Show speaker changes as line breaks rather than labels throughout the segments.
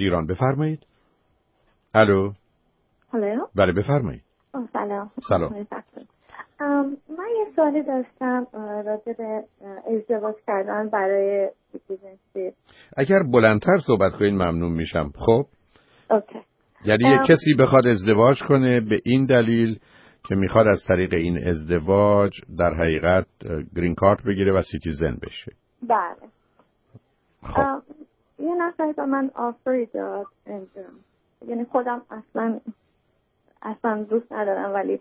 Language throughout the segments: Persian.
ایران. بفرمایید. الو.
الو.
بله بفرمایید.
سلام.
سلام.
من یه سوالی داشتم راجع به ازدواج کردن برای سیتیزنشیپ.
اگر بلندتر صحبت کنید ممنون میشم. خب
اوکی.
یعنی یه کسی بخواد ازدواج کنه به این دلیل که میخواد از طریق این ازدواج در حقیقت گرین کارت بگیره و سیتیزن بشه.
بله.
خب
یه نفر به من آفری داد، یعنی خودم اصلا دوست ندارم، ولی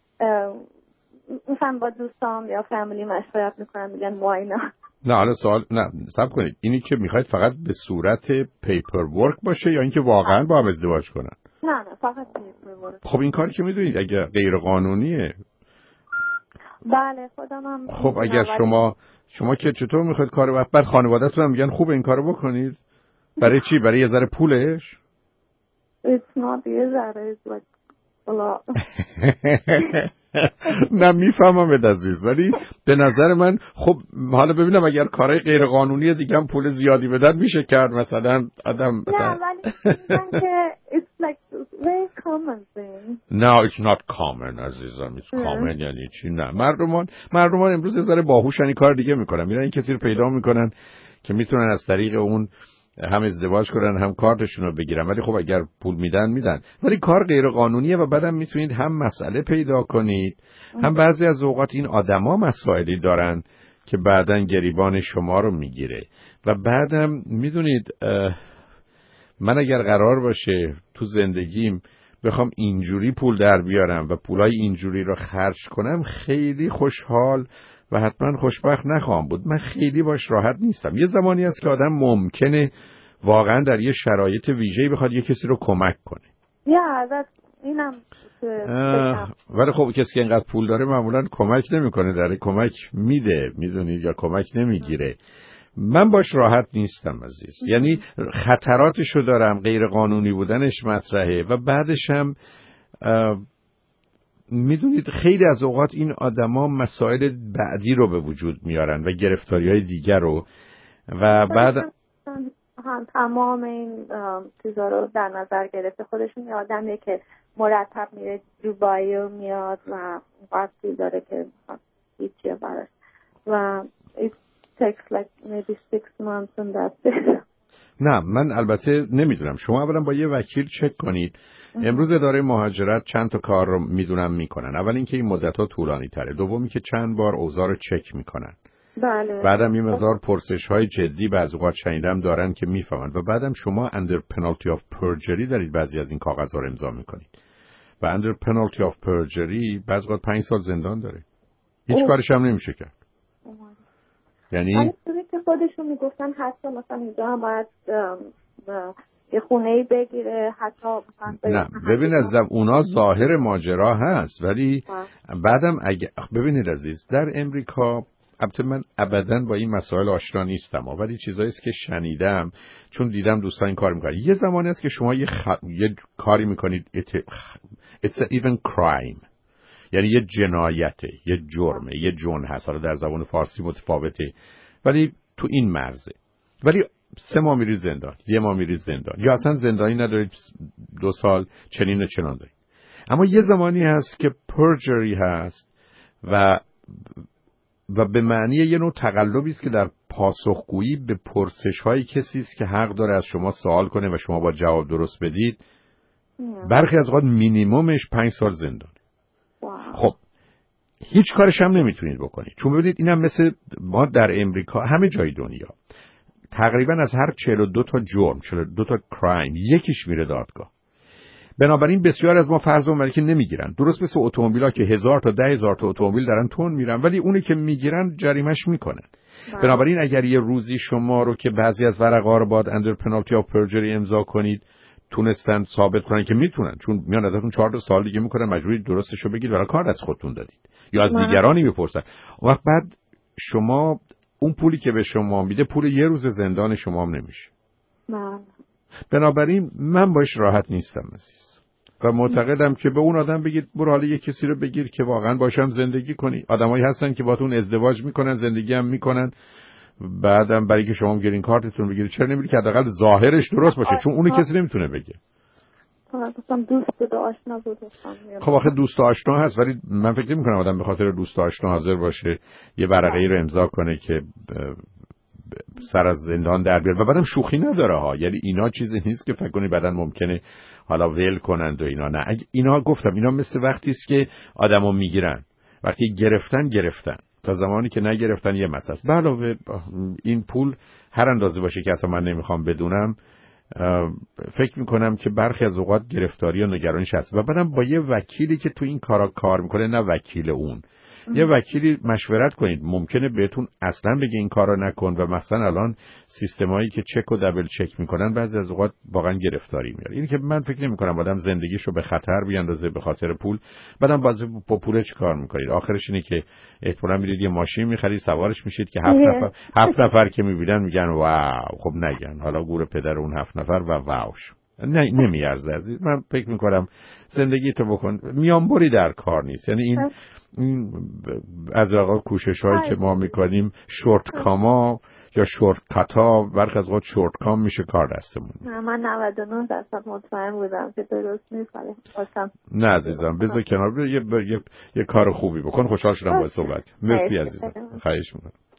مثلا با دوستام یا فامیلی مشورت میکنم، میگن why not.
نه حالا سوال نه صبر کنید، اینی که میخواید فقط به صورت پیپر ورک باشه یا اینکه واقعا با هم ازدواج کنن؟
نه فقط پیپر ورک.
خب این کاری که میدونید اگه غیر قانونیه.
بله خودم هم.
خب اگر شما که چطور میخواید کارو بعد خانواده‌تون هم میگن خوبه این کارو بکنید، برای چی؟ برای یه ذره پولش؟
It's not یه ذره، it's like a lot.
نه میفهمم عزیز، ولی به نظر من خب حالا ببینم اگر کارهای غیر قانونی دیگه هم پول زیادی بدن میشه کرد، مثلا آدم
نه ولی میگن که it's like very common thing.
No it's not common عزیزم. it's common یعنی چی؟ نه مردمان امروز یه ذره باهوشن، این کار دیگه میکنن، میرن این کسی رو پیدا میکنن که میتونن از طریق اون هم ازدواج کنن هم کارتشون رو بگیرن، ولی خب اگر پول میدن، ولی کار غیر قانونیه و بعدم میتونید هم مسئله پیدا کنید، هم بعضی از اوقات این آدما مسائلی دارن که بعدن گریبان شما رو میگیره. و بعدم میدونید من اگر قرار باشه تو زندگیم بخوام اینجوری پول در بیارم و پولای اینجوری رو خرج کنم، خیلی خوشحال و حتما خوشبخت نخواهم بود. من خیلی باش راحت نیستم. یه زمانی هست که آدم ممکنه واقعا در یه شرایط ویژه‌ای بخواد یه کسی رو کمک کنه.
اینم
ولی خب کسی که اینقدر پول داره معمولا کمک نمیکنه، داره کمک میده، میدونید، یا کمک نمیگیره. من باش راحت نیستم عزیز. یعنی خطراتشو دارم، غیر قانونی بودنش مطرحه و بعدش هم میدونید خیلی از اوقات این آدما مسائل بعدی رو به وجود میارن و گرفتاری‌های دیگر رو و بعد
هم تمام این چیزا رو در نظر گرفته. خودشون یه آدمیه که مرتب میره دبی و میاد و قصدی داره که هیچی براش و it takes like maybe 6 months and that's it.
نه من البته نمیدونم، شما اولا با یه وکیل چک کنید. امروز اداره مهاجرت چند تا کار رو میدونم میکنن. اول اینکه این مدت‌ها طولانی تره، دومی که چند بار اوضاع رو چک میکنن.
بله.
بعدم یه مقدار پرسش‌های جدی بعضی اوقات شنیدم دارن که میفهمن و بعدم شما under penalty of perjury دارید بعضی از این کاغذها رو امضا میکنید و under penalty of perjury بعضی اوقات 5 سال زندان داره. هیچ کارش هم نمیشه کرد. یعنی
که خودشون میگفتن حتی مثلا اینجا هم باید یه خونه‌ای بگیره، حتی
نه ببین عزیزم اونا ظاهر ماجرا هست، ولی بعدم اگه ببینید عزیز در امریکا البته من ابداً با این مسائل آشنا نیستم ولی چیزایی است که شنیدم چون دیدم دوستان این کار میکنن. یه زمانی است که شما یه کاری میکنید it's even crime، یعنی یه جنایته، یه جرمه، یه جرم هست، حالا در زبان فارسی متفاوته ولی تو این مرزه، ولی 3 ماه میری زندان، 1 ماه میری زندان، یا اصلا زندانی ندارید 2 سال چنین و چنان دارید. اما یه زمانی هست که پرجری هست و به معنی یه نوع تقلبی است که در پاسخگویی به پرسش‌های کسی است که حق داره از شما سوال کنه و شما با جواب درست بدید. برخی از اوقات مینیممش 5 سال زندان. خب هیچ کارش هم نمیتونید بکنید، چون ببینید اینم مثل ما در امریکا همه جای دنیا تقریبا از هر 42 تا جرم 42 تا کرایم یکیش میره دادگاه. بنابراین بسیار از ما فرض اونوری که نمیگیرن، درست مثل اتومبیلا که 1000 تا 10000 تا اتومبیل دارن تون میرن ولی اونی که میگیرن جریمش میکنن. بنابراین اگر یه روزی شما رو که بعضی از ورقا رو باید اندر پنالتی آف پرجری امضا کنید تونستن ثابت کنن که میتونن، چون میان ازتون 4 سال دیگه میکنن مجبورید درستشو بگید ولی کار از خودتون دادید یا از دیگرانی میپرسن. اون وقت بعد شما اون پولی که به شما میده پول یه روز زندان شما هم نمیشه. بنابراین من باش راحت نیستم عزیز و معتقدم که به اون آدم بگید برو حالا یه کسی رو بگیر که واقعا باشم زندگی کنی. آدمایی هستن که باهاتون ازدواج میکنن، زندگی هم میکنن بعدم برای که شما گرین کارتتون بگیرید چرا نمیری که حداقل ظاهرش درست باشه، چون اونو کسی نمیتونه بگه.
دوست بود آشنا بود.
خب آخه دوست آشنا هست، ولی من فکر نمی‌کنم آدم به خاطر دوست آشنا حاضر باشه یه ورقه‌ای رو امضا کنه که سر از زندان در بیاره. و بعدم شوخی نداره ها، یعنی اینا چیزی نیست که فکر کنی بعدن ممکنه حالا ول کنند و اینا. نه، اینا گفتم اینا مثل وقتی است که آدمو میگیرن، وقتی گرفتن تا زمانی که نگرفتن یه مسئله است. علاوه این پول هر اندازه باشه که اصلا من نمیخوام بدونم، فکر میکنم که برخی از اوقات گرفتاری و نگرانیش هست. و بعدم با یه وکیلی که تو این کارا کار میکنه، نه وکیل اون، یه وکیلی مشورت کنید. ممکنه بهتون اصلا بگه این کارا نکن، و مثلا الان سیستمایی که چک و دبل چک میکنن بعضی از اوقات واقعا گرفتاری میاره. این که من فکر نمیکنم آدم زندگیشو به خطر بیاندازه به خاطر پول. بعدم باز با پول چیکار میکنید؟ آخرش اینه که احتمالاً میرید یه ماشین میخرید، سوارش میشید که هفت نفر که میبینن میگن واو، خب نگن حالا گور پدر اون 7 نفر و واوش. نه نمیارزه عزیز. من فکر میکنم زندگی تو بکن، میانبری در کار نیست. یعنی این از آقا کوشش هایی که ما میکنیم شورت کاما یا شورت کاتا، برخی از اوقات شورت کام میشه کار دستمون.
من 99% مطمئن بودم که درست نیست، ولی خواستم.
نه عزیزم بذار کنار، یه کار خوبی بکن. خوشحال شدم با صحبت. مرسی عزیزم، خواهش میکنم.